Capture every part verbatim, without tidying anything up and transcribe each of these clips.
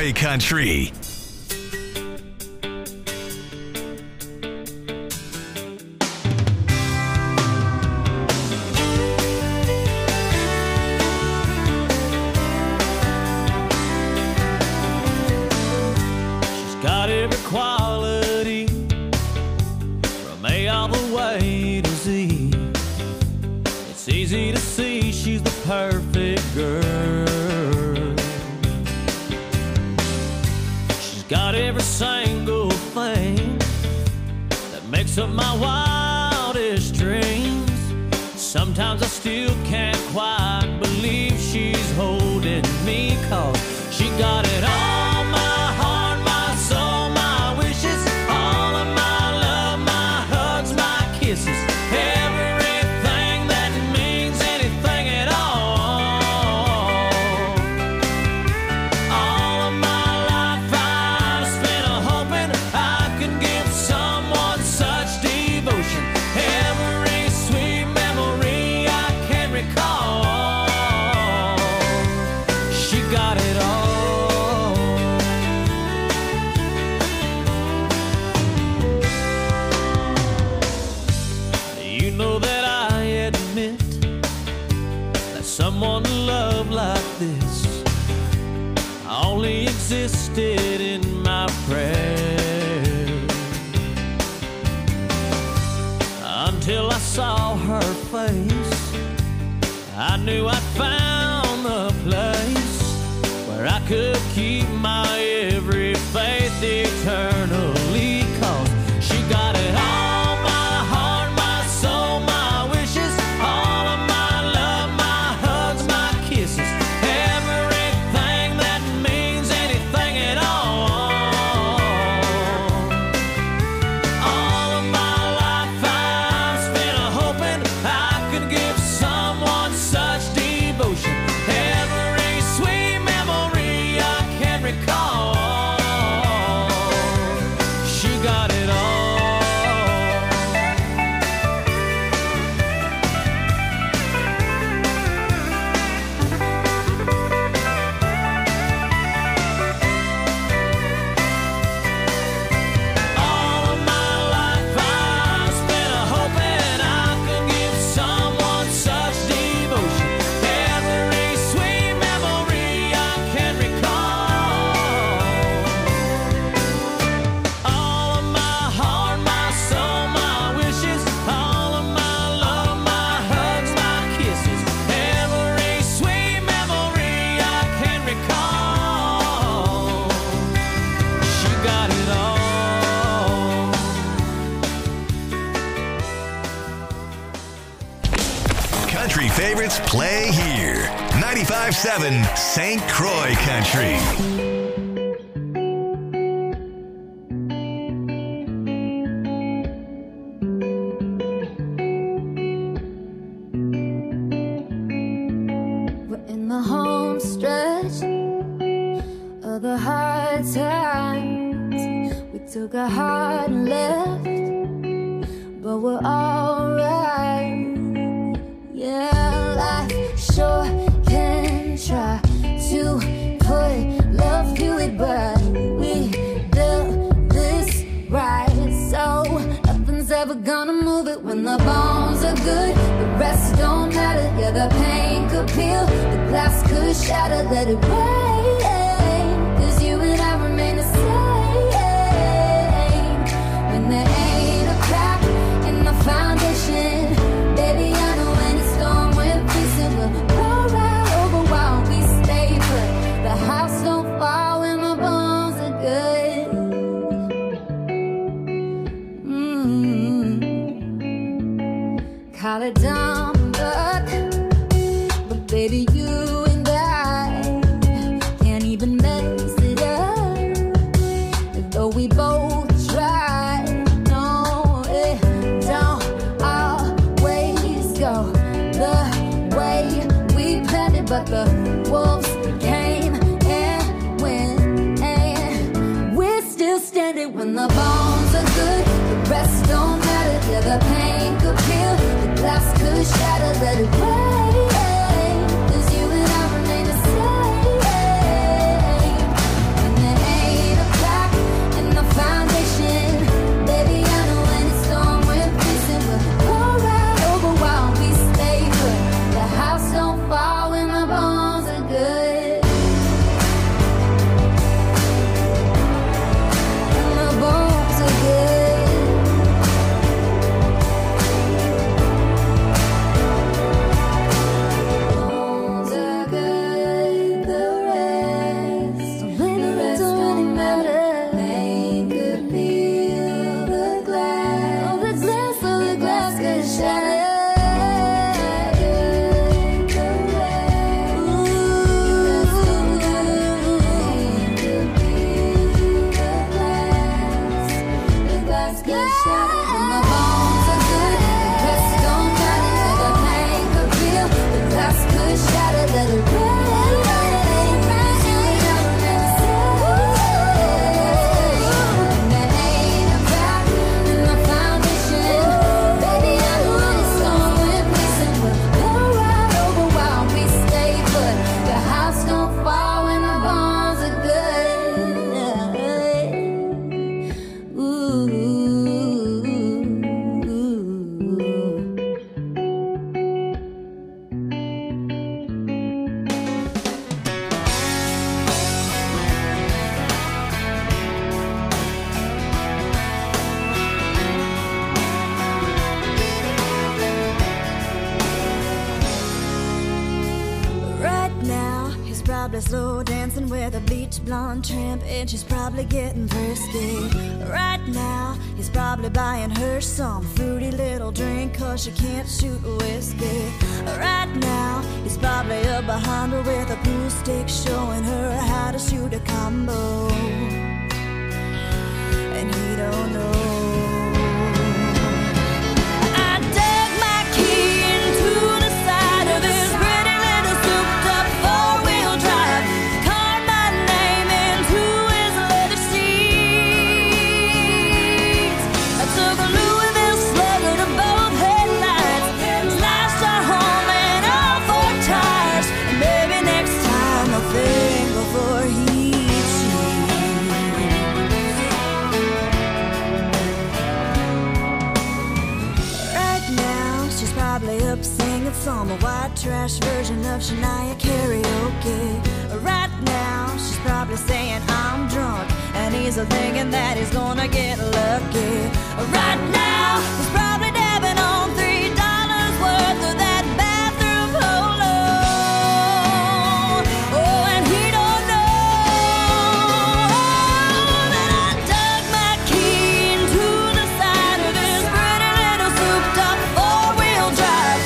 Croy Country. Got every quality from A all the way to Z. It's easy to see she's the perfect girl. She's got every single thing that makes up my wildest dreams. Sometimes I still can't quite believe she's holding me, 'cause she got it all. Someone to love like this only existed in my prayers, until I saw her face. I knew I'd found the place where I could keep my every faith eternally, 'cause she got it all. Favorites play here. ninety-five point seven Saint Croy Country. We're in the home stretch of the hard times. We took a hard left, but we're alright. Yeah, life sure can try to put love to it, but we built this right, so nothing's ever gonna move it. When the bones are good, the rest don't matter. Yeah, the pain could peel, the glass could shatter. Let it rain, 'cause you and I remain the same. When there ain't a crack in the foundation, baby, I know when it's storm, we're peacing. We'll go right over while we stay put. The house don't fall when the bones are good. Mm-hmm. Call it dumb luck, but baby, you and I can't even mess it up. Though we both try, no, it don't always go the way we planned it. But the wolves came and went, and we're still standing. When the bones are good, the rest don't matter. Yeah, the pain could peel, the glass could shatter. Let it rain, 'cause you and I remain the same. When sitting with a bleach blonde tramp, and she's probably getting frisky. Right now, he's probably buying her some fruity little drink, cause she can't shoot whiskey. Right now, he's probably up behind her with a pool stick, showing her how to shoot a combo. And he don't know. Some white trash version of Shania karaoke. Right now, she's probably saying I'm drunk, and he's thinking that he's gonna get lucky. Right now, he's probably dabbing on three dollars worth of that bathroom polo. Oh, and he don't know that I dug my key into the side of his pretty little souped-up four-wheel drive.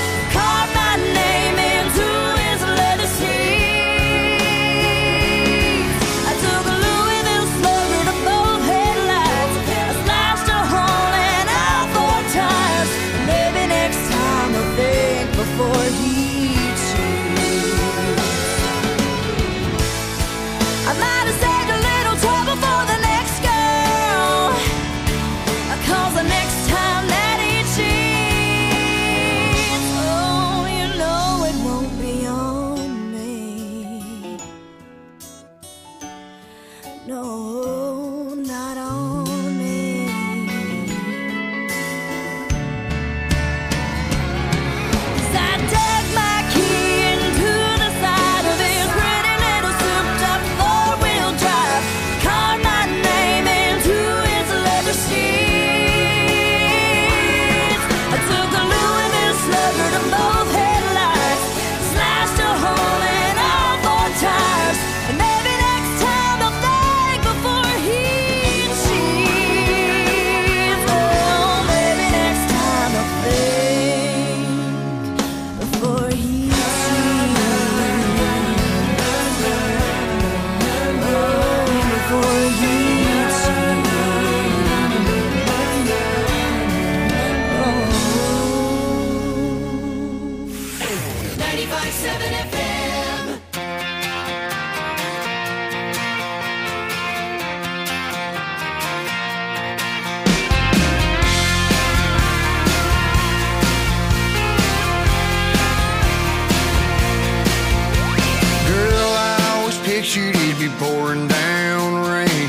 Pouring down rain,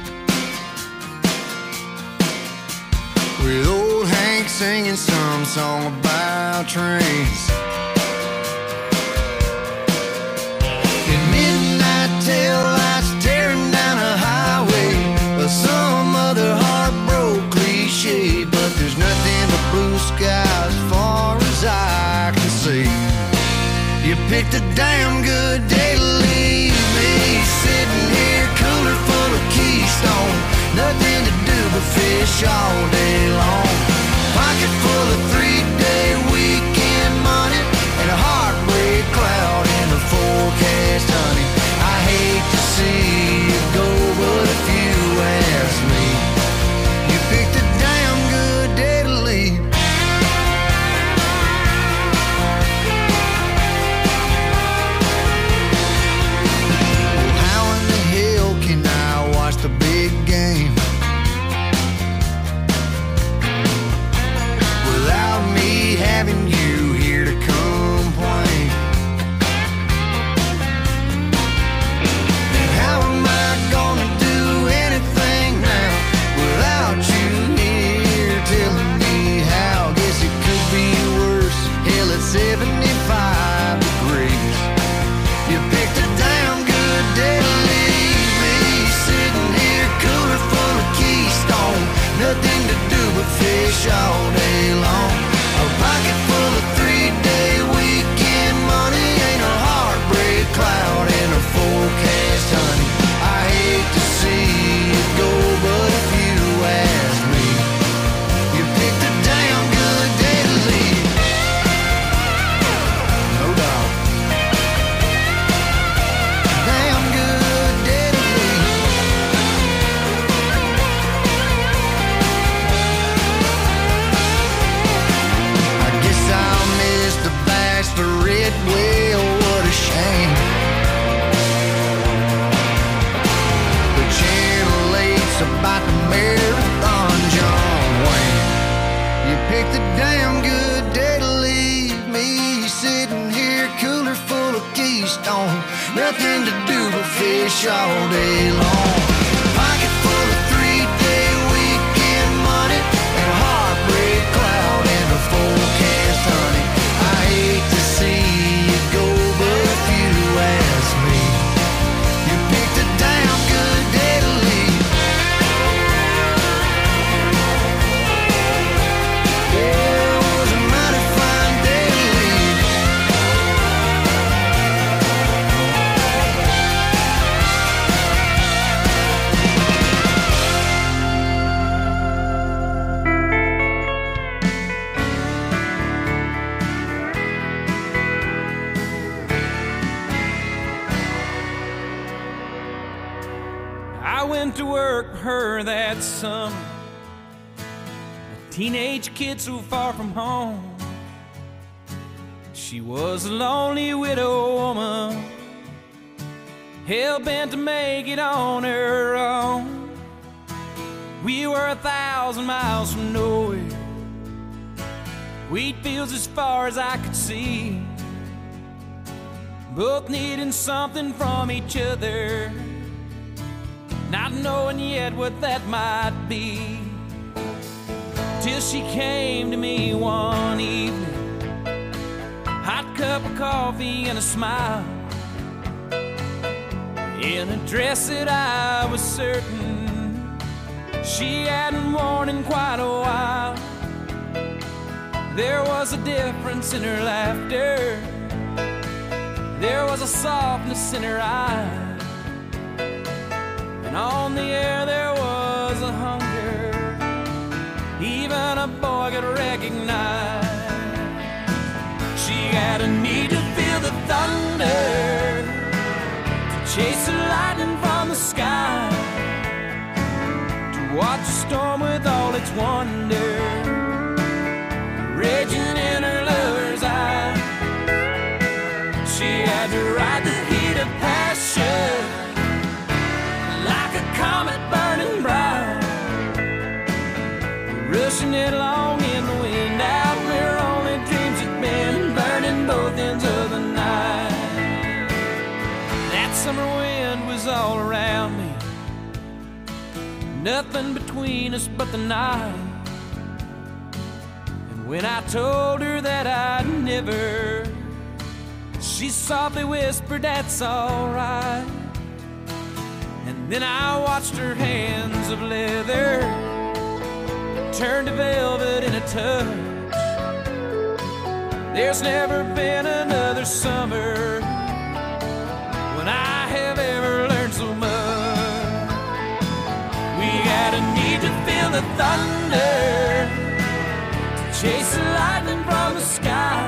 with old Hank singing some song about trains. In midnight tail lights tearing down a highway, or some other heartbroken cliche, but there's nothing but blue skies as far as I can see. You picked a damn good day to leave me, sitting here cooler full of Keystone, nothing to do but fish all day long. Pocket full of three-day weekend money, and a heartbreak cloud in the forecast, honey. I hate to see you go, but if you ask me, you picked a damn good day to leave. The big game without nothing to do but fish all day long. Pocket full of three-day weekend money and a heartbreak cloud in the forecast, honey. I hate to see you go, but if you ask me, you picked a damn good day to leave. Yeah, it was a mighty fine day to leave. I went to work for her that summer, a teenage kid so far from home. She was a lonely widow woman, hell-bent to make it on her own. We were a thousand miles from nowhere, wheat fields as far as I could see, both needing something from each other, not knowing yet what that might be. Till she came to me one evening, hot cup of coffee and a smile, in a dress that I was certain she hadn't worn in quite a while. There was a difference in her laughter, there was a softness in her eyes, and on the air there was a hunger even a boy could recognize. She had a need to feel the thunder, to chase the lightning from the sky, to watch a storm with all its wonder raging in her lover's eye. She had to ride the heat of passion like a comet burning bright, rushing it along in the wind out where only dreams had been, burning both ends of the night. That summer wind was all around me, nothing between us but the night. And when I told her that I'd never, she softly whispered, "That's all right." And then I watched her hands of leather turn to velvet in a touch. There's never been another summer when I have ever learned so much. We had a need to feel the thunder, to chase the lightning from the sky,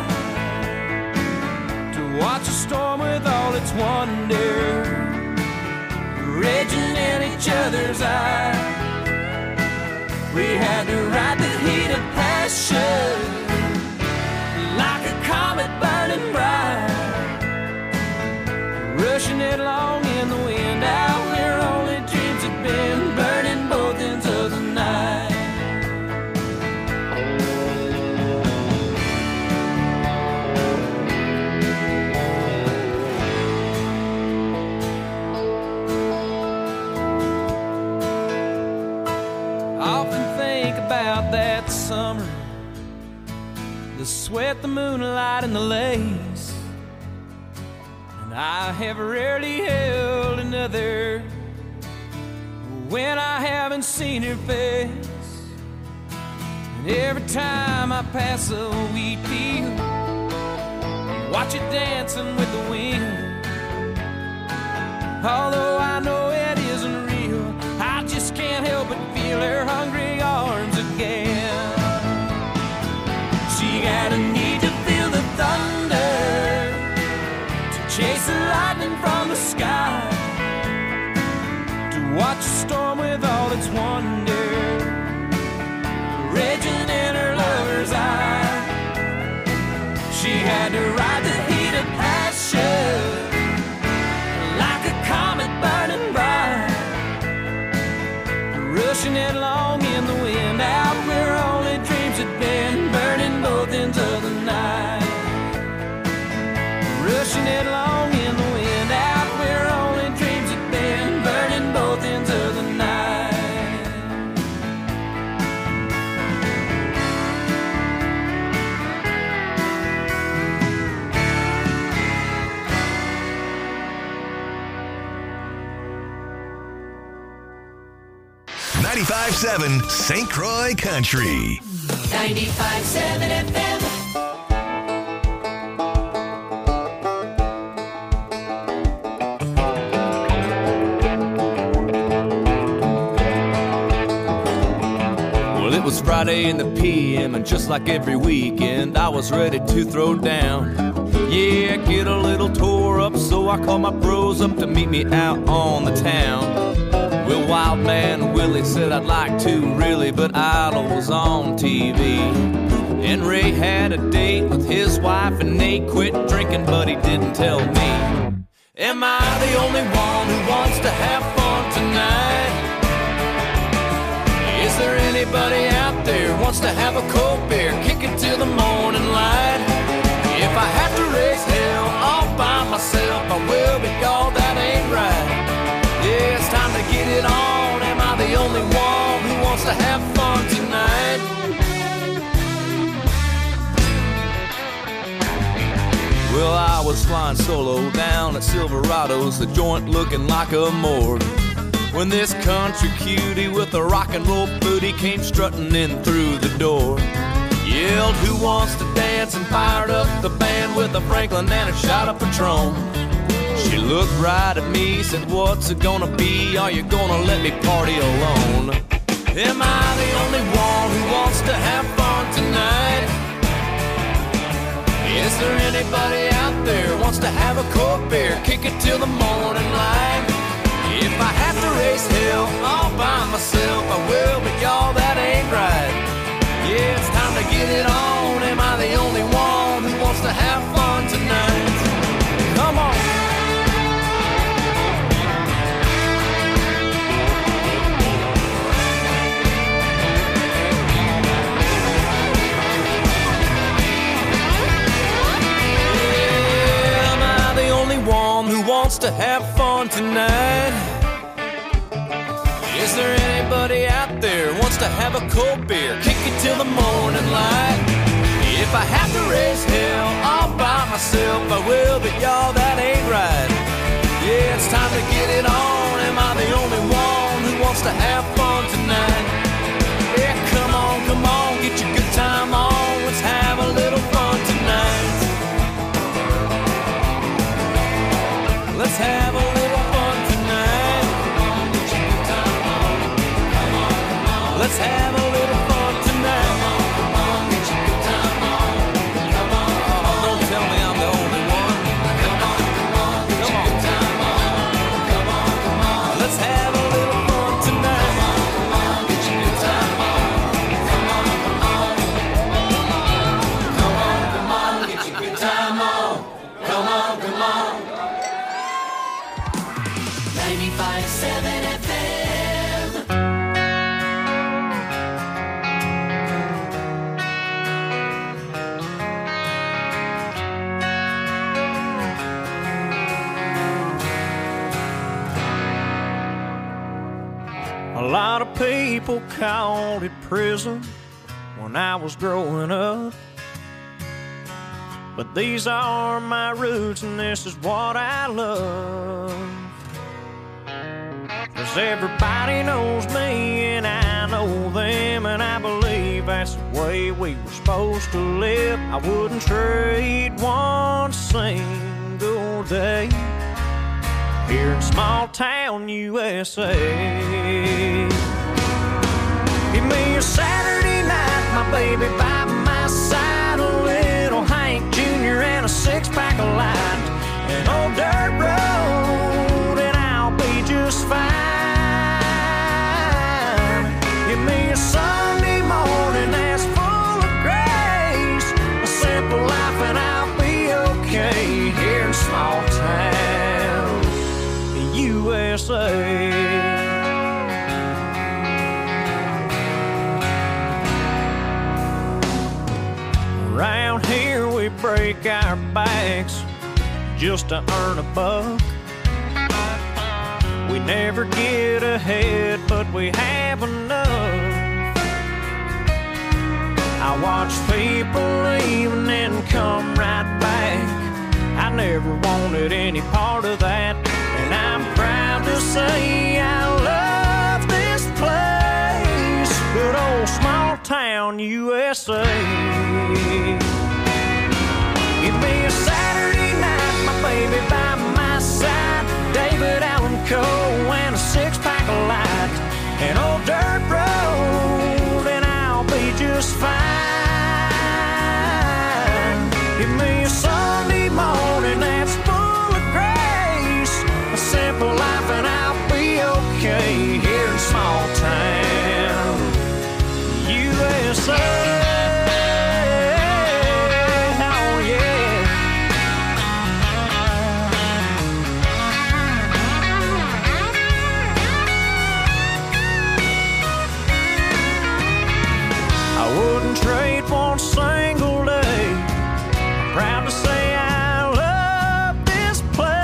to watch a storm with all its wonder raging in each other's eyes. We had to ride the heat of passion like a comet burning bright, rushing it along in the wind out where only dreams had been, burning both ends of the night. About that summer, the sweat, the moonlight, and the lace, and I have rarely held another when I haven't seen her face. And every time I pass a wheat field, watch it dancing with the wind, although I know it isn't real, I just can't help but feel her hungry arms again. She had a need to feel the thunder, to chase the lightning from the sky, to watch a storm with all its wonder raging in her lover's eye. She had to ride the heat of passion like a comet burning bright, rushing it along in the wind out where only dreams had been, burning both ends of the night, rushing it along in the wind out ninety-five seven Saint Croix Country. ninety-five seven F M. It was Friday in the P M, and just like every weekend, I was ready to throw down. Yeah, get a little tore up, so I called my bros up to meet me out on the town. Well, Wild Man Willie said I'd like to, really, but Idol was on T V. And Ray had a date with his wife, and Nate quit drinking, but he didn't tell me. Am I the only one who wants to have fun tonight? Is there anybody out there who wants to have a cold beer, kick it till the morning light? If I have to raise hell all by myself, I will, but y'all, that ain't right. Yeah, it's time to get it on. Am I the only one who wants to have fun tonight? Well, I was flying solo down at Silverado's, the joint looking like a morgue, when this country cutie with a rock and roll booty came strutting in through the door. Yelled, who wants to dance, and fired up the band with a Franklin and a shot of Patron. She looked right at me, said, what's it gonna be? Are you gonna let me party alone? Am I the only one who wants to have fun tonight? Is there anybody out there who wants to have a cold beer, kick it till the morning light? If I have to raise hell all by myself, I will, but y'all, that ain't right. Yeah, it's time to get it on. Am I the only one who wants to have fun tonight? Come on. Yeah, am I the only one who wants to have fun tonight? Is there anybody out there who wants to have a cold beer, kick it till the morning light? If I have to raise hell all by myself, I will, but y'all, that ain't right. Yeah, it's time to get it on. Am I the only one who wants to have fun tonight? Yeah, come on, come on, get your good time on. Let's have a little fun tonight. Let's have a little fun tonight. Let's have a little fun tonight. Come on, get your good time on. Come on, come on. Don't tell me I'm the only one. Come on, come on, get your good time on. Come on, come on. Let's have a little fun tonight. Come on, get your good time on. Come on, come on. Come on, come on, get your good time on. Come on, come on. ninety-five seven F M. A lot of people called it prison when I was growing up, but these are my roots and this is what I love. 'Cause everybody knows me and I know them, and I believe that's the way we were supposed to live. I wouldn't trade one single day here in small town U S A. Give me a Saturday night, my baby by my side, a little Hank Junior and a six-pack of light, an old dirt road, and I'll be just fine. Give me a Sunday morning that's full of grace, a simple life, and I'll be okay here in small town U S A. Around here we break our backs just to earn a buck. We never get ahead, but we have enough. I watch people leave and then come right back. I never wanted any part of that, and I'm proud to say I love this place. S A. Give me a Saturday night, my baby by my side, David Allan Coe and a six-pack of light, an old dirt road, and I'll be just fine. Give me a Sunday morning that's full of grace, a simple life, and I'll be okay here in small town U S A. Trade one single day. Proud to say I love this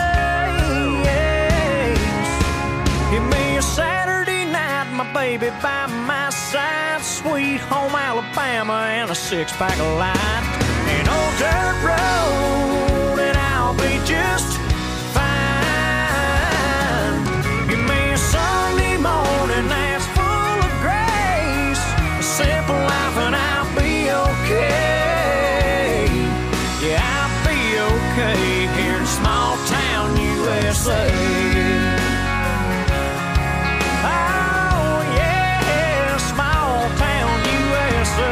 place. Give me a Saturday night, my baby by my side, sweet home Alabama and a six-pack of light, an old dirt road, and I'll be just fine. Give me a Sunday morning that's full of grace, a simple life, and I'll okay. Yeah, I'll be okay here in small town U S A. Oh yeah, small town U S A.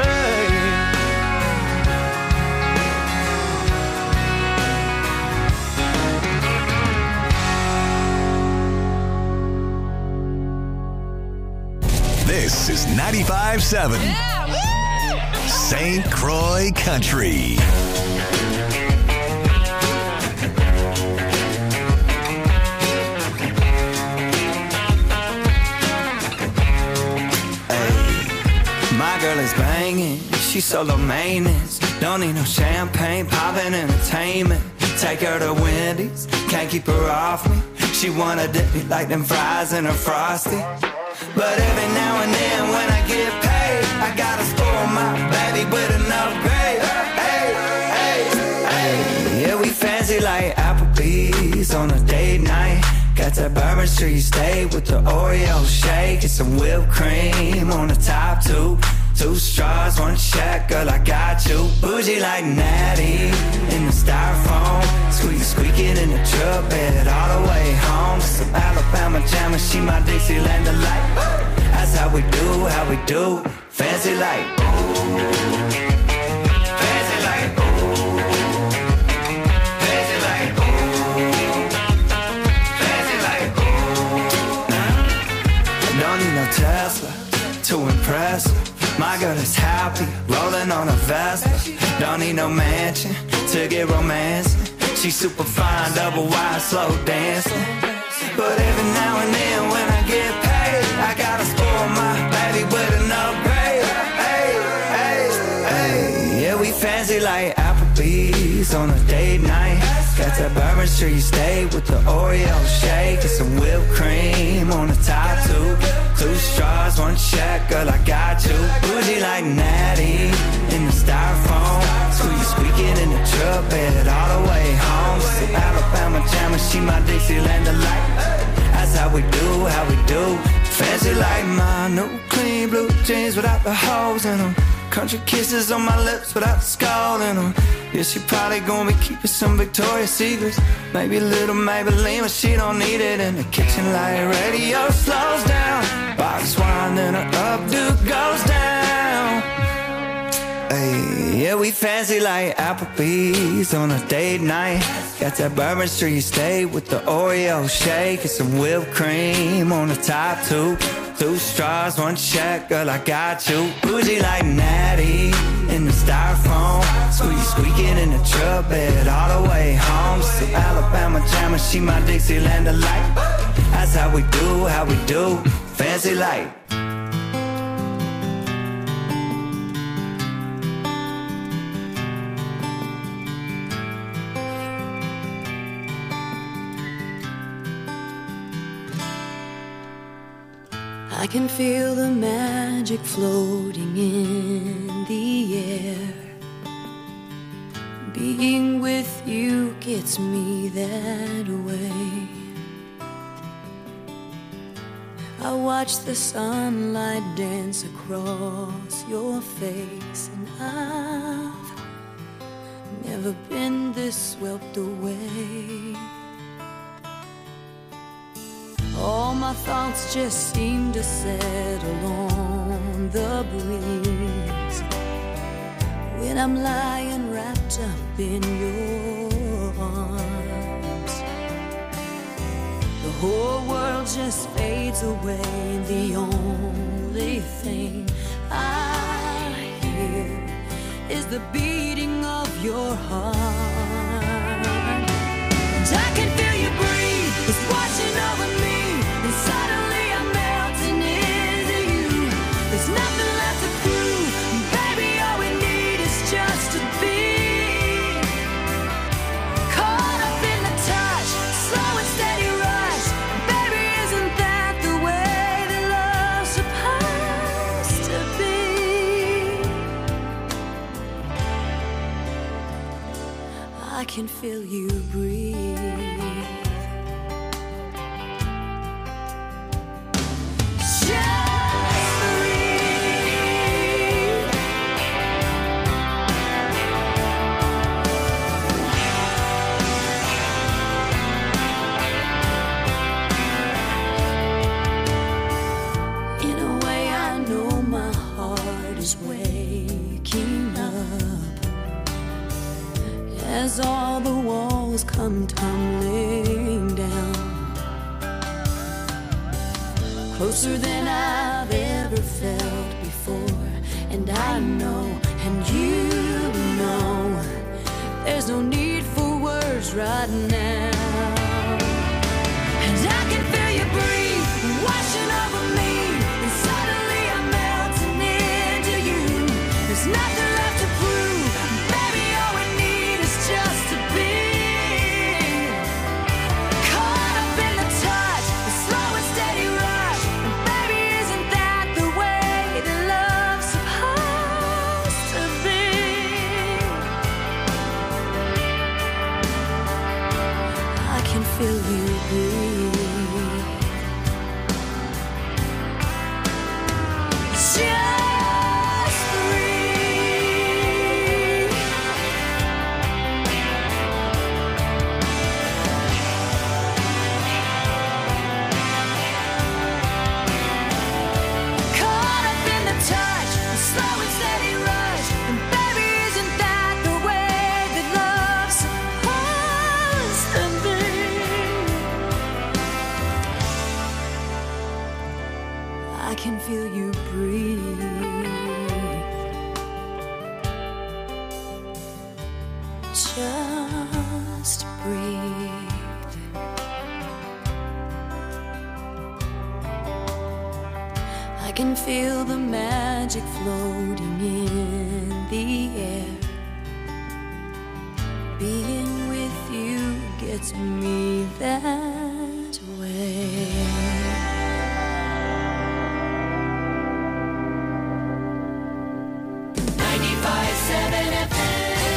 This is ninety-five seven. Yeah. Saint Croix Country. My girl is banging, she's solo maintenance. Don't need no champagne, poppin' entertainment. Take her to Wendy's, can't keep her off me. She wanna dip me like them fries in her Frosty. But every now and then when I get paid, I gotta spoil my baby with an upgrade. Hey, hey, hey. Yeah, we fancy like Applebee's on a date night. Got that Bourbon Street steak with the Oreo shake and some whipped cream on the top two. Two straws, one check, girl, I got you. Bougie like Natty in the styrofoam. Squeak, squeaking in the truck bed all the way home. Some Alabama jammer, she my Dixieland delight. That's how we do, how we do. Fancy like, ooh. Fancy like, ooh. Fancy like, ooh. Fancy like, ooh. Nah. Don't need no Tesla to impress her. My girl is happy, rolling on a Vespa. Don't need no mansion to get romancing. She's super fine, double wide, slow dancing. But every now and then when I get paid, I gotta spoil my baby with an upgrade. Hey, hey, hey. Yeah, we fancy like Applebee's on a date night. Got that Bourbon Street steak with the Oreo shake and some whipped cream on the top two. Two straws, one check, girl, I got you. Bougie like Natty in the styrofoam. Squeak, squeaking in the truck bed all the way home. Some Alabama jammer, she my Dixieland delight. That's how we do, how we do. Fancy like my new clean blue jeans without the holes in them. Country kisses on my lips without the skull in them. Yeah, she probably gonna be keeping some Victoria's Secrets. Maybe a little Maybelline, but she don't need it in the kitchen. Like radio slows down, box wine, then her updo goes down. Hey, yeah, we fancy like Applebee's on a date night. Got that Bourbon Street steak with the Oreo shake and some whipped cream on the top two. Two straws, one check, girl, I got you. Bougie like Natty in the styrofoam. Squeak, squeaking in the truck bed all the way home. Some Alabama jammer, she my Dixieland delight. That's how we do, how we do. Fancy like. I can feel the magic floating in the air. Being with you gets me that way. I watch the sunlight dance across your face, and I've never been this swept away. All my thoughts just seem to settle on the breeze when I'm lying wrapped up in your arms. The whole world just fades away, and the only thing I hear is the beating of your heart. And I can feel you breathe, it's washing over me, and suddenly I'm melting into you. There's nothing left to prove, baby, all we need is just to be caught up in the touch, slow and steady rush. Baby, isn't that the way that love's supposed to be? I can feel you breathe. As all the walls come tumbling down, closer than I've ever felt before. And I know, and you know, there's no need for words right now. And I can feel you breathe, washing over me, and suddenly I'm melting into you. There's nothing left to prove, baby, all we need is just to be caught up in the touch, the slow and steady rush. And baby, isn't that the way that love's supposed to be? I can feel you breathe. Just breathe. Caught up in the touch, the slow and steady rush. And baby, isn't that the way that love's supposed to be? I can feel you breathe. Just breathe. I can feel the magic floating in the air. Being with you gets me that way. ninety-five seven F M.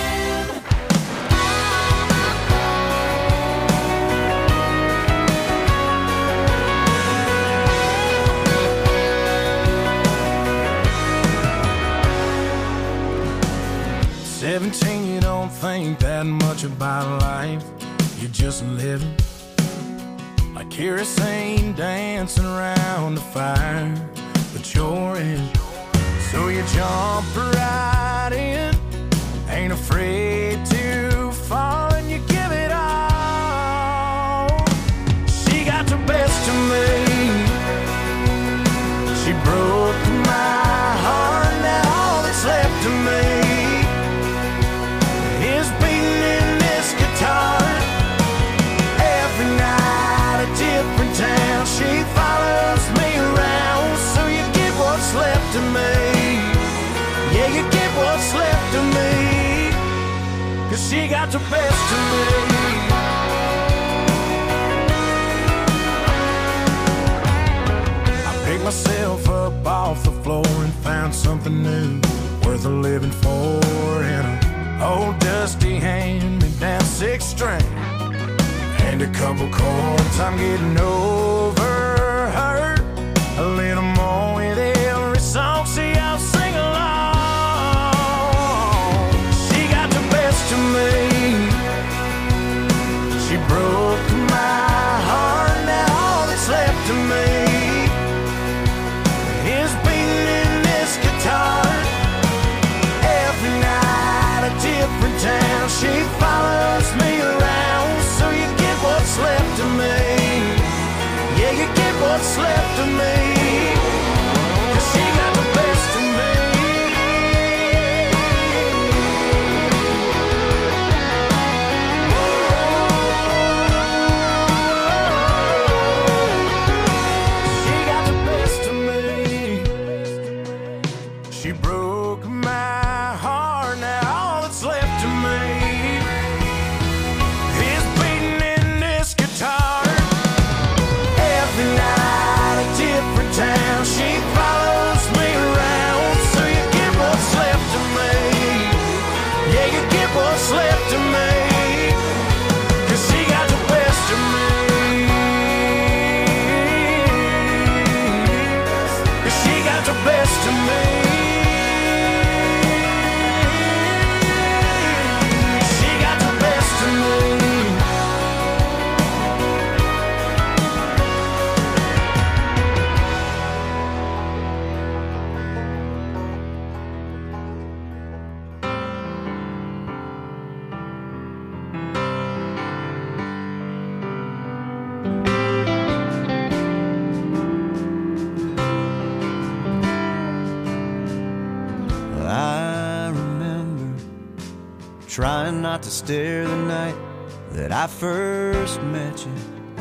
Seventeen, you don't think that much about life. You're just living like kerosene dancing around the fire, but you're in. So you jump right in, ain't afraid to fall, and you give it all. She got the best of me. She broke my heart, now all that's left of me is beating in this guitar. Every night a different town, she follows me around. So you get what's left of me. Yeah, you get what's left of me, 'cause she got the best of me. I picked myself up off the floor and found something new, worth a living for, in a old dusty hand-me-down six string and a couple chords. I'm getting over her, trying not to stare the night that I first met you.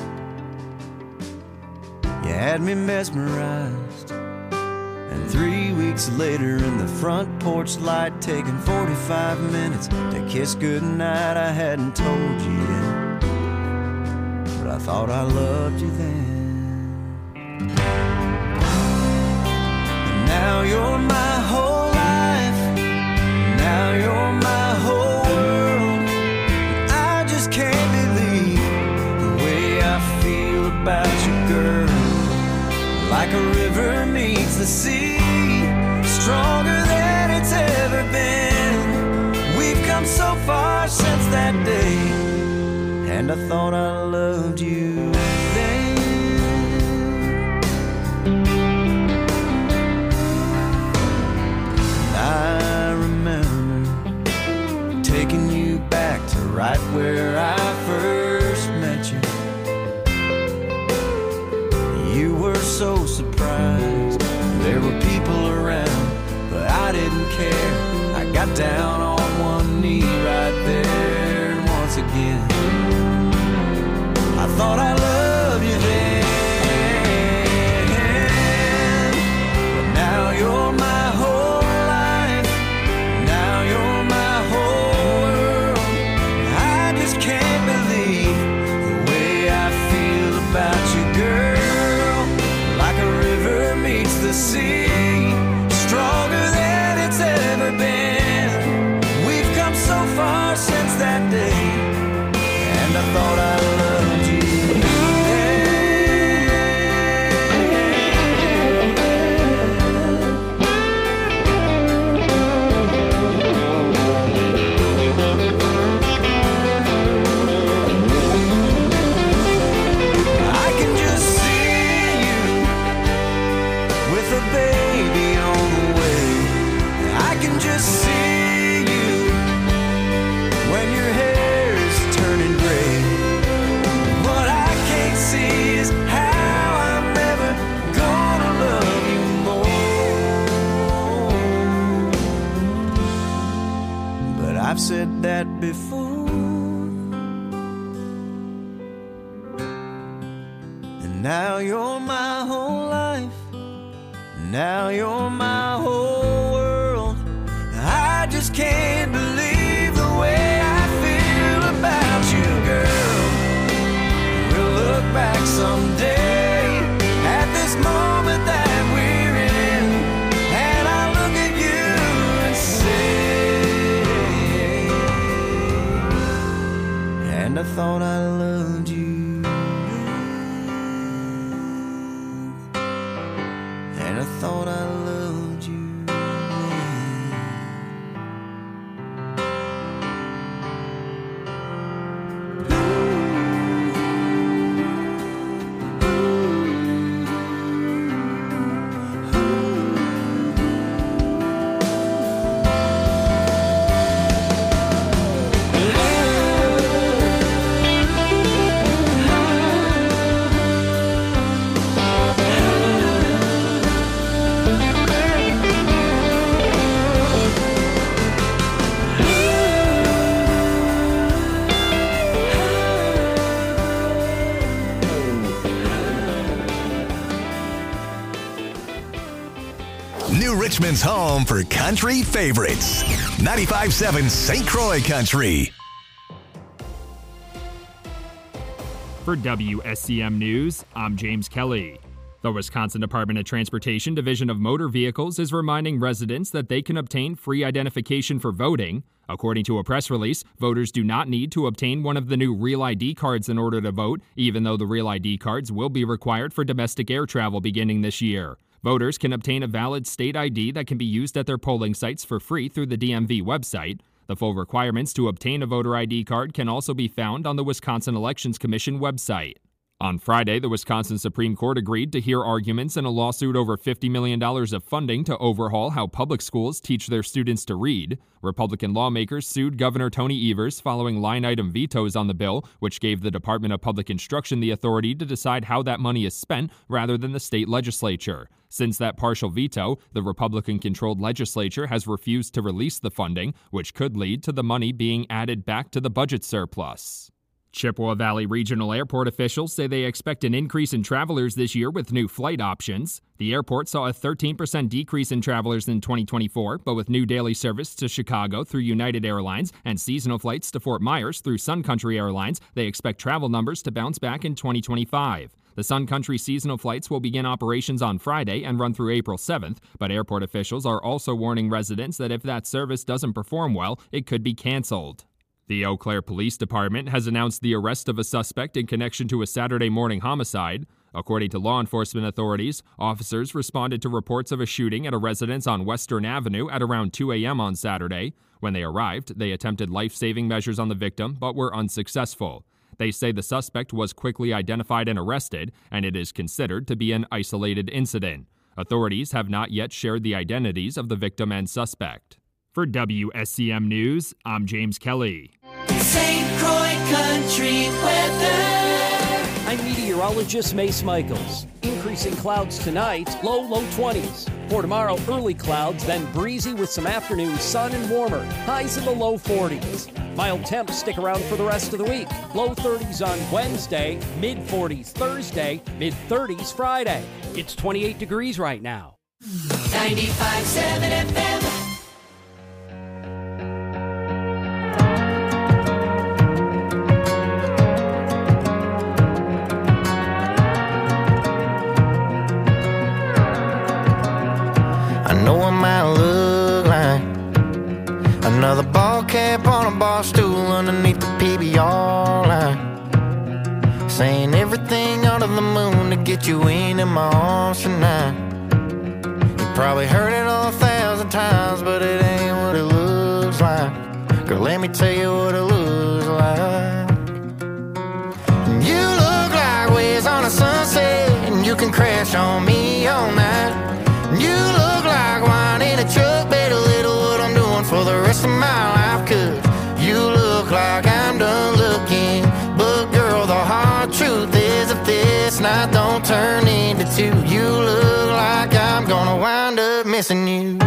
You had me mesmerized, and three weeks later in the front porch light, taking forty-five minutes to kiss goodnight, I hadn't told you yet, but I thought I loved you then. And now you're my whole life, now you're my whole world. I just can't believe the way I feel about you, girl. Like a river meets the sea, stronger than it's ever been. We've come so far since that day, and I thought I loved you then. I remember taking you back to right where I first met you. You were so surprised, there were people around, but I didn't care. I got down on one knee right there, and once again I thought I loved you then. But now you're my whole life, now you're my whole world. I just can't believe the way I feel about you, girl. The sea, stronger than it's ever been. We've come so far since that day, and I thought I loved you I've said that before, and now you're my whole life, now you're my whole world. I just can't believe the way I feel about you, girl. We'll look back someday at this moment that we're in, and I'll look at you and say, and I thought I loved you, and I thought I loved you. Richmond's home for country favorites. ninety-five point seven Saint Croix Country. For W S C M News, I'm James Kelly. The Wisconsin Department of Transportation Division of Motor Vehicles is reminding residents that they can obtain free identification for voting. According to a press release, voters do not need to obtain one of the new Real I D cards in order to vote, even though the Real I D cards will be required for domestic air travel beginning this year. Voters can obtain a valid state I D that can be used at their polling sites for free through the D M V website. The full requirements to obtain a voter I D card can also be found on the Wisconsin Elections Commission website. On Friday, the Wisconsin Supreme Court agreed to hear arguments in a lawsuit over fifty million dollars of funding to overhaul how public schools teach their students to read. Republican lawmakers sued Governor Tony Evers following line-item vetoes on the bill, which gave the Department of Public Instruction the authority to decide how that money is spent rather than the state legislature. Since that partial veto, the Republican-controlled legislature has refused to release the funding, which could lead to the money being added back to the budget surplus. Chippewa Valley Regional Airport officials say they expect an increase in travelers this year with new flight options. The airport saw a thirteen percent decrease in travelers in twenty twenty-four, but with new daily service to Chicago through United Airlines and seasonal flights to Fort Myers through Sun Country Airlines, they expect travel numbers to bounce back in twenty twenty-five. The Sun Country seasonal flights will begin operations on Friday and run through April seventh, but airport officials are also warning residents that if that service doesn't perform well, it could be canceled. The Eau Claire Police Department has announced the arrest of a suspect in connection to a Saturday morning homicide. According to law enforcement authorities, officers responded to reports of a shooting at a residence on Western Avenue at around two a.m. on Saturday. When they arrived, they attempted life-saving measures on the victim but were unsuccessful. They say the suspect was quickly identified and arrested, and it is considered to be an isolated incident. Authorities have not yet shared the identities of the victim and suspect. For W S C M News, I'm James Kelly. Saint Croix Country weather. I'm meteorologist Mace Michaels. Increasing clouds tonight, low, low twenties. For tomorrow, early clouds, then breezy with some afternoon sun and warmer. Highs in the low forties. Mild temps stick around for the rest of the week. Low thirties on Wednesday, mid forties Thursday, mid thirties Friday. It's twenty-eight degrees right now. ninety-five point seven F M. I know I might look like another ball cap on a bar stool underneath the P B R line, saying everything under the moon to get you into my arms tonight. You probably heard it a thousand times, but it ain't what it looks like. Girl, let me tell you what it looks like. You look like waves on a sunset, and you can crash on me all night. You look like wine in a truck, better little what I'm doing for the rest of my life. Cause you look like I'm done looking, but girl, the hard truth is if this night don't turn into two, you look like I'm gonna wind up missing you.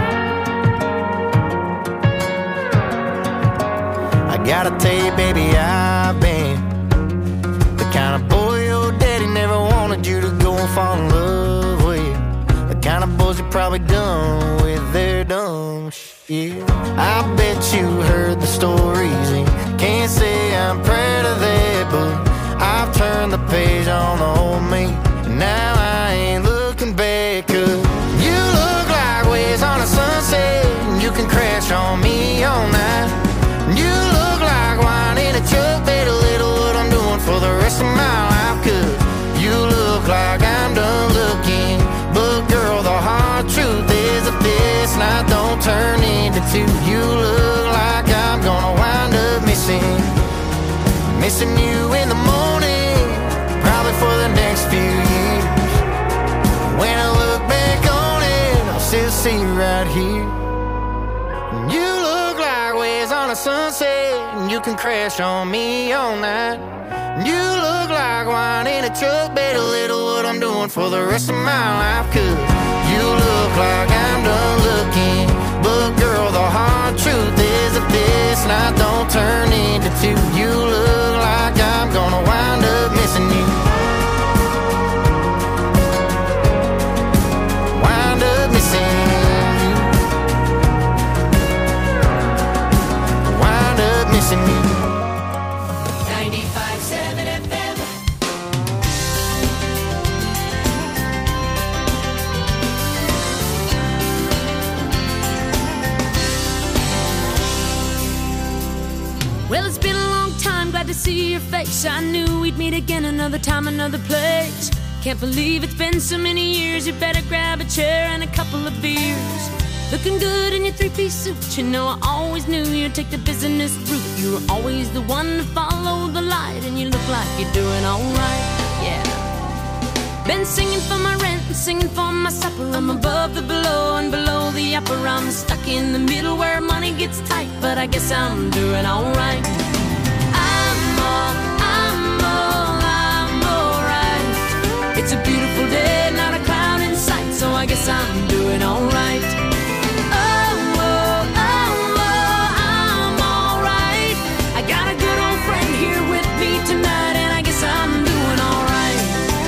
I gotta tell you, baby, I've been the kind of boy your daddy never wanted you to go and fall in love with. Kind of boys you probably done with their dumb shit. I bet you heard the stories and can't say I'm proud of that, but I've turned the page on the old me, and now I ain't looking back. Cause you look like waves on a sunset, and you can crash on me all night. You look like wine in a truck, better little what I'm doing for the rest of my life. Cause you look like I'm done looking, but girl, the hard truth is if this night don't turn into two, you look like I'm gonna wind up missing Missing you in the morning, probably for the next few years. When I look back on it, I'll still see you right here. You look like waves on a sunset, and you can crash on me all night. You look like wine in a truck, better little what I'm doing for the rest of my life. Cause you look like I'm done looking, but girl, the hard truth is if this night don't turn into two, you look like I'm gonna wind up missing you. Wind up missing you. Wind up missing you. Well, it's been a long time, glad to see your face. I knew we'd meet again another time, another place. Can't believe it's been so many years. You better grab a chair and a couple of beers. Looking good in your three-piece suit. You know I always knew you'd take the business route. You were always the one to follow the light, and you look like you're doing alright, yeah. Been singing for my rent and singing for my supper. I'm above the below and below the upper. I'm stuck in the middle where money gets tight, but I guess I'm doing alright. I'm all, I'm all, I'm alright. It's a beautiful day, not a cloud in sight, so I guess I'm doing alright. Oh, oh, oh, oh, I'm alright. I got a good old friend here with me tonight, and I guess I'm doing alright.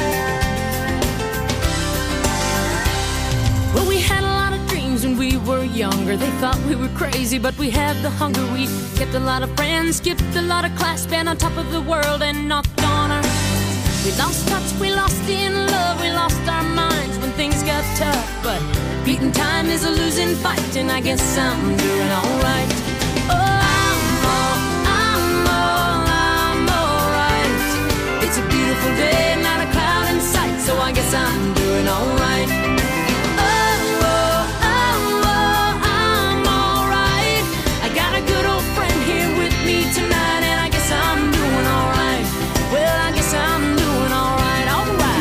Well, we had a lot of dreams when we were younger. They thought we were crazy, but we had the hunger. We kept a lot of friends, skipped a lot of class, been on top of the world and knocked on her. We lost touch, we lost in love, we lost our minds when things got tough. But beating time is a losing fight, and I guess I'm doing alright. Oh, I'm all, I'm all, I'm alright. It's a beautiful day, not a cloud in sight, so I guess I'm doing alright. Oh, oh, oh, oh, I'm alright. I got a good old friend here with me tonight, and I guess I'm doing alright. Well, I guess I'm doing alright, alright.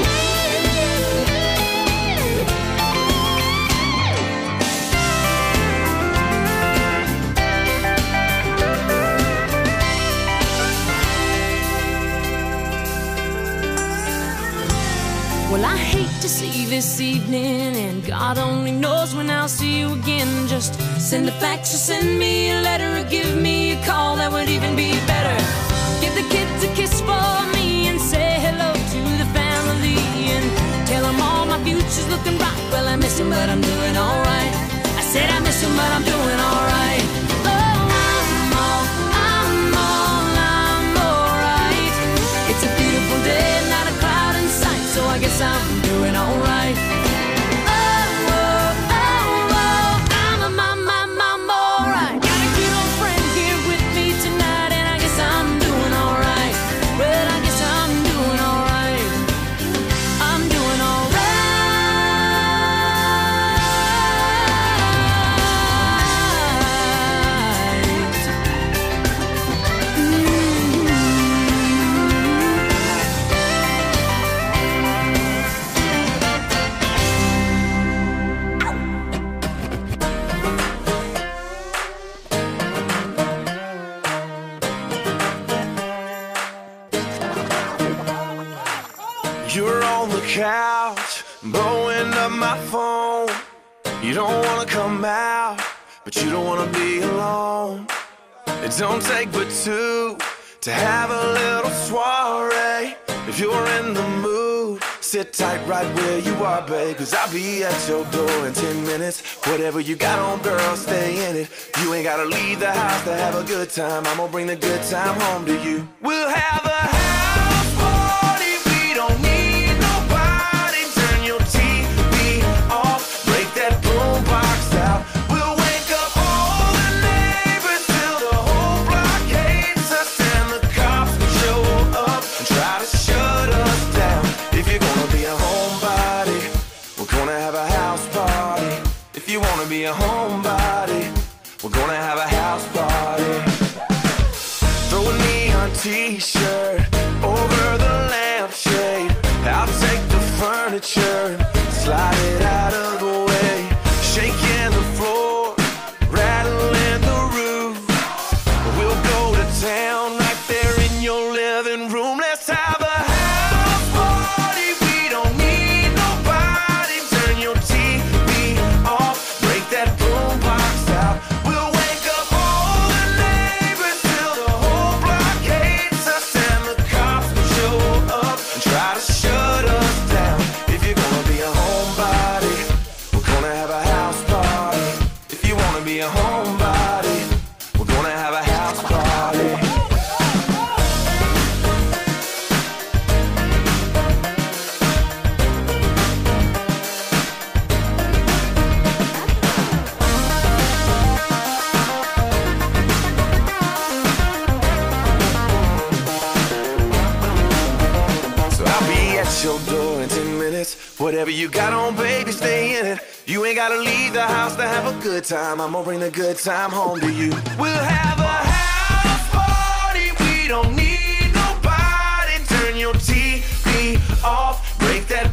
Well, I hate to see you this evening, and God only knows when I'll see you again. Just send a fax or send me a letter or give me a call, that would even be better. Give the kids a kiss for me and say hello to the family, and tell them all my future's looking bright. Well, I miss him, but I'm doing alright. I said I miss him, but I'm doing alright. Oh, I'm all, I'm all, I'm alright. It's a beautiful day, not a cloud in sight, so I guess I'm doing alright. Oh, oh, oh, oh, I'm a my, my, I'm alright. Got a good old friend here with me tonight, and I guess I'm doing alright. Well, I guess I'm doing alright. I'm doing alright. You're on the couch, blowing up my phone. You don't wanna come out, but you don't wanna be alone. It don't take but two to have a little soiree. If you're in the mood, sit tight right where you are, babe, cause I'll be at your door in ten minutes. Whatever you got on, girl, stay in it. You ain't gotta leave the house to have a good time. I'm gonna bring the good time home to you. We'll have a house party. We don't need nobody. Turn your T V off, break that boombox out. We'll wake up all the neighbors till the whole block hates us, and the cops show up and try to shut us down. If you're gonna be a homebody, we're gonna have a house party. If you wanna be a homebody, we're gonna have a house party. Throw a neon t-shirt over the lampshade. I'll take the furniture, slide it out of the way. Shaking the floor, rattling the roof. We'll go to town right there in your living room. Let's have a house party. We don't need nobody. Turn your T V off, break that boombox out. We'll wake up all the neighbors till the whole block hates us, and the cops show up and try to shut us down. If you're gonna be a homebody, we're gonna have a house party. If you wanna be a homebody, we're gonna have a house party. So I'll be at your door in ten minutes. Whatever you got on, baby, stay in it. You ain't gotta leave the house to have a good time. I'm gonna bring the good time home to you. We'll have a house party. We don't need nobody. Turn your T V off, break that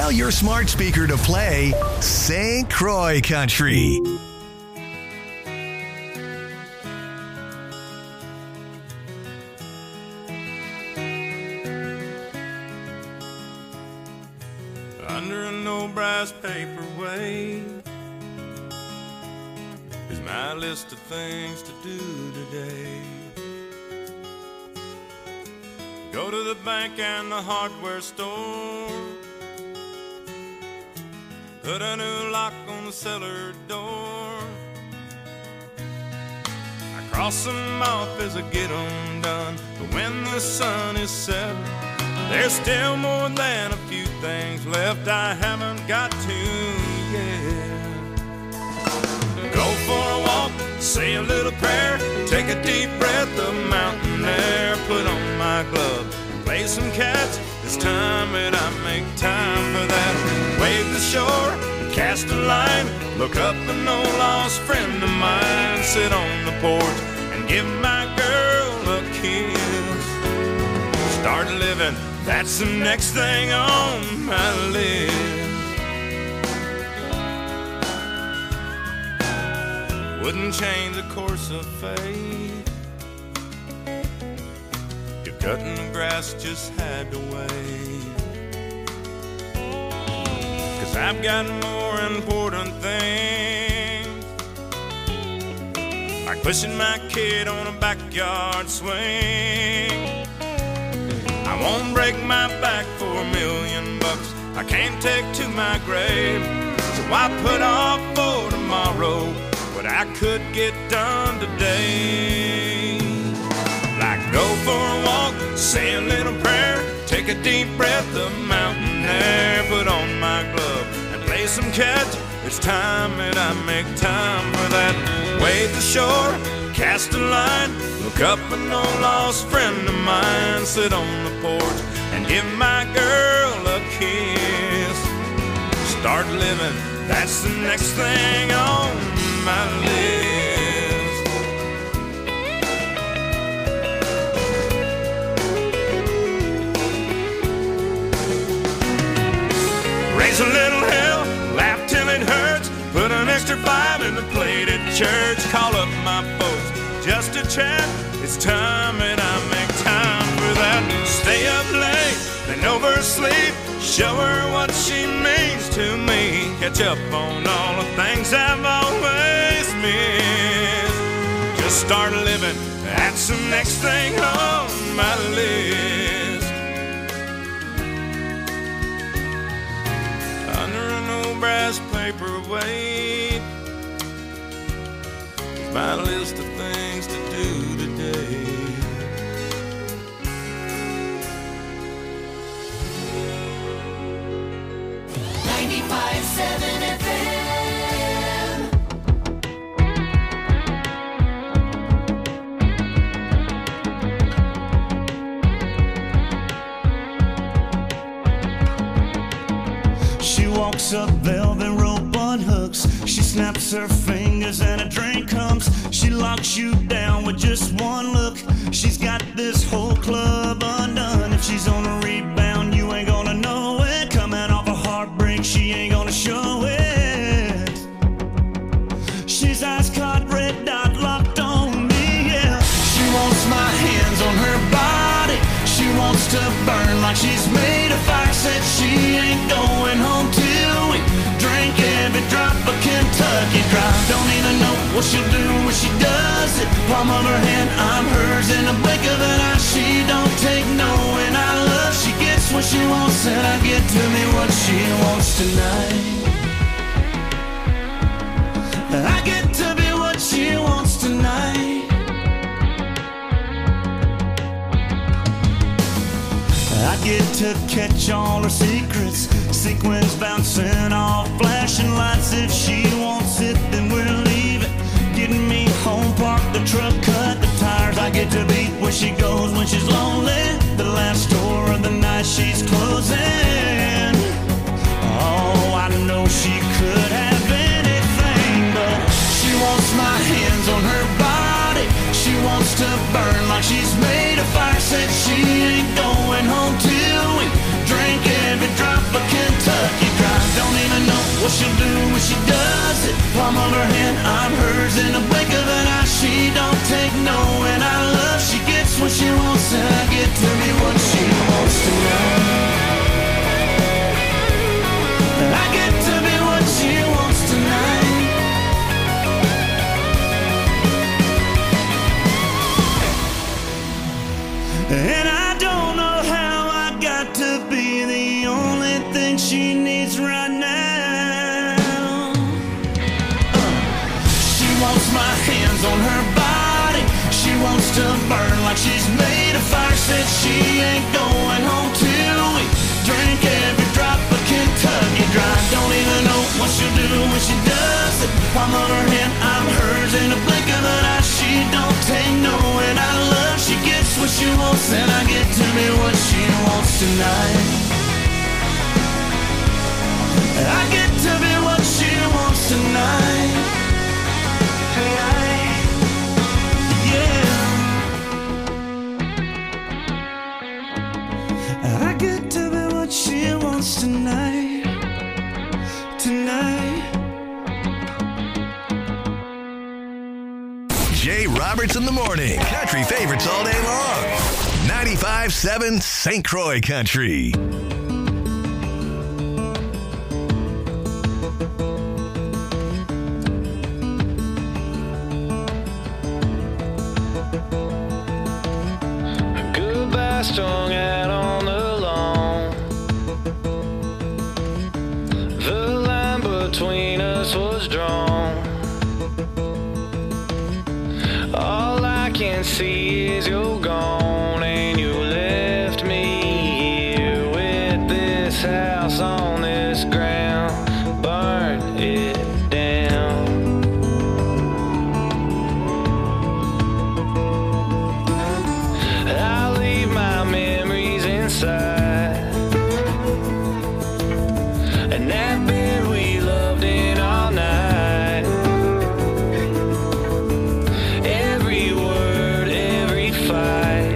Tell your smart speaker to play Saint Croix Country. Under an old brass paperweight is my list of things to do today. Go to the bank and the hardware store, put a new lock on the cellar door. I cross them off as I get them done, but when the sun is setting, there's still more than a few things left I haven't got to yet. Go for a walk, say a little prayer, take a deep breath of mountain air, put on my glove, play some catch. It's time that I make time for that. Wave the shore, cast a line, look up an old lost friend of mine, sit on the porch and give my girl a kiss. Start living, that's the next thing on my list. Wouldn't change the course of fate. If cutting the grass just had to wait. Cause I've got more important things, like pushing my kid on a backyard swing. I won't break my back for a million bucks I can't take to my grave. So I put off for tomorrow what I could get done today. Like go for a walk, say a little prayer, take a deep breath of mountain air, put on my glove and play some catch. It's time that I make time for that. Wade the shore, cast a line, look up an old lost friend of mine, sit on the porch and give my girl a kiss. Start living, that's the next thing on my list. Raise a little hell, laugh till it hurts, put an extra five in the plate at church, call up my folks just to chat. It's time that I make time for that. Stay up late, then oversleep, show her what she means to me, catch up on all the things I've always missed. Just start living, that's the next thing on my list. Under an old brass paperweight, my list of things to do today. ninety-five seven F M. She walks up velvet rope on hooks. She snaps her fingers and a drink comes. She locks you down with just one look. She's got this whole club undone. If she's on a rebound, you ain't gonna know it. Coming off a heartbreak, she ain't gonna show it. She's ice cold, red dot locked on me, yeah. She wants my hands on her body. She wants to burn like she's made of fire. Said she ain't going home till we drink every drop of Kentucky Dry. Don't even know what she'll do when she does it. Palm of her hand, I'm hers in the blink of an eye. She don't take no, and I love. She gets what she wants, and I get to me what she wants tonight. I get to be what she wants tonight. I get to catch all her secrets, sequins bouncing off flashing lights. If she wants it, then we'll leave it. Getting me home, park the truck, cut the tires. I get to be where she goes when she's lonely. The last store of the night she's closing. Oh, I know she could have anything, but she wants my hands on her body. She wants to burn like she's made of fire. Said she ain't going home till we drink every drop of Kentucky what she'll do when she does it. Palm of her hand, I'm hers in a blink of an eye. She don't take no, and I love she gets what she wants, and I get to be what she wants tonight. And I get to be what she wants tonight. And I don't know how I got to be the only thing she needs right now. uh, She wants my hands on her body. She wants to burn like she's made of fire. Said she ain't going home till we drink every drop of Kentucky Dry. Don't even know what she'll do when she does it. Palm of her hand, I'm hers in a blink of an eye. She don't take no, and I love she gets what she wants, and I get to be what she wants tonight. I get to be what she wants tonight. Tonight, yeah. I get to be what she wants tonight. Tonight. Jay Roberts in the morning. Country favorites all day long. ninety-five seven Saint Croix Country. Goodbye strung out on the lawn. The line between us was drawn. All I can see is you're gone, and you left me here with this house on this ground. Burn it down. I'll leave my memories inside, and that bed we loved in all night. Every word, every fight,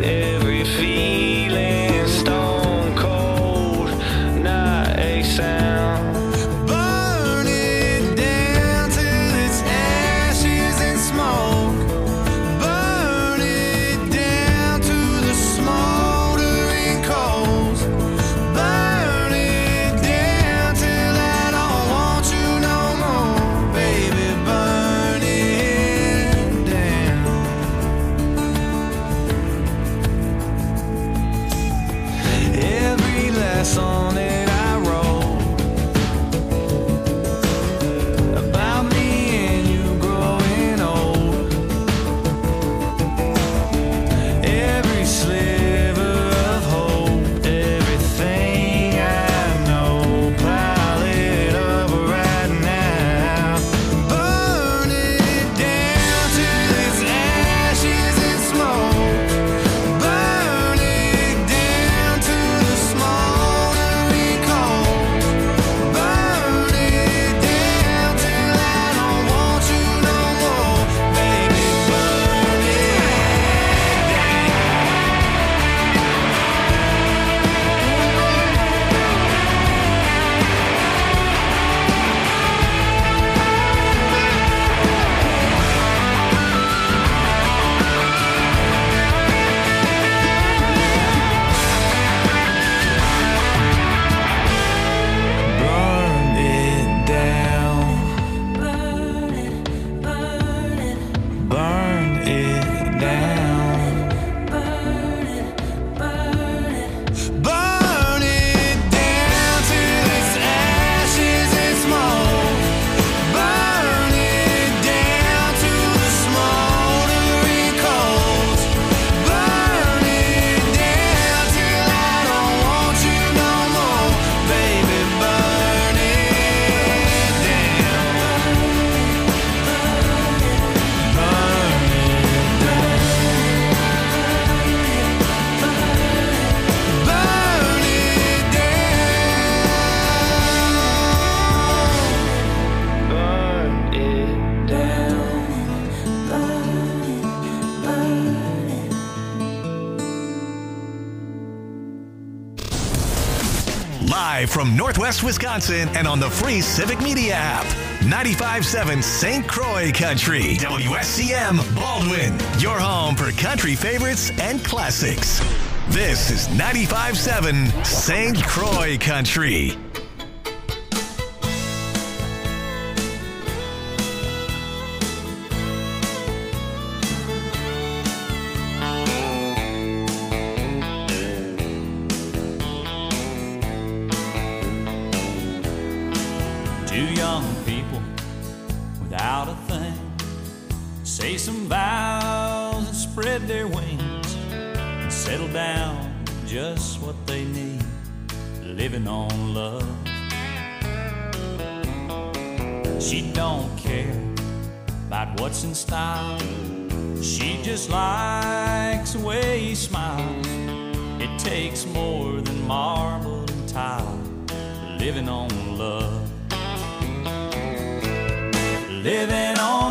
Live from Northwest Wisconsin and on the free Civic Media app. ninety-five point seven Saint Croix Country. W S C M Baldwin. Your home for country favorites and classics. This is ninety-five point seven Saint Croix Country. Two young people without a thing say some vows and spread their wings and settle down just what they need, living on love. She don't care about what's in style. She just likes the way he smiles. It takes more than marble and tile, living on love. Living on